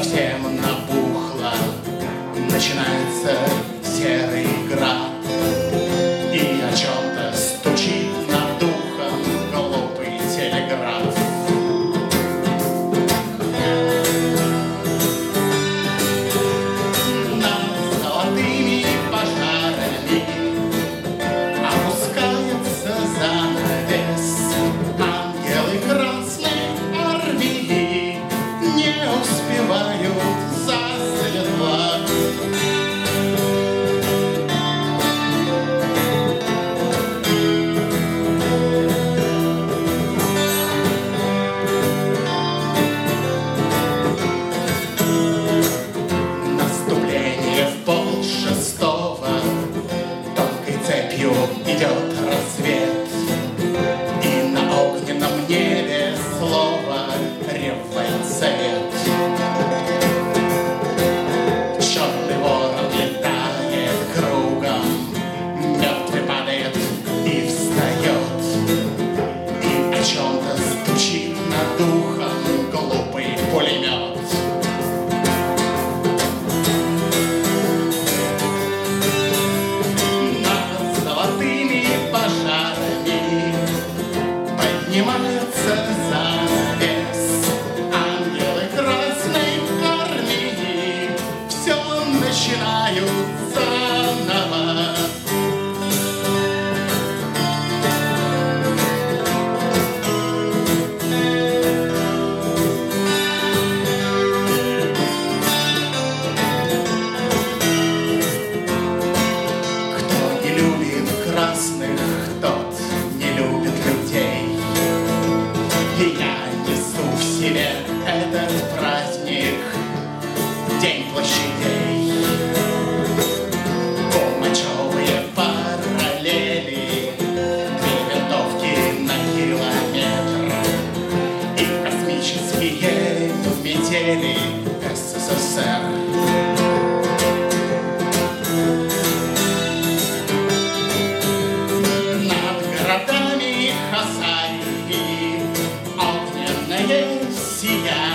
совсем набухла, начинается серый град, и о чем-то стучит над духом глупый телеграф. Над золотыми пожарами опускается занавес. Ангелы Красной Армии не успевают засветло. Наступление в 5:30, тонкой цепью идет рассвет, и на огненном небе слово революция. Черный ворон летает кругом, мертвый падает и встает, и о чем-то стучит над духом глупый пулемет. Над золотыми пожарами поднимается занавес. Ангелы Красной Армии все начинают заново. Кто не любит красных, тот не любит людей. И я несу в себе этот праздник, День площадей. Кумачевые параллели, 2 винтовки на километр и космические метели СССР. Над городами Хазарии огненное сияние.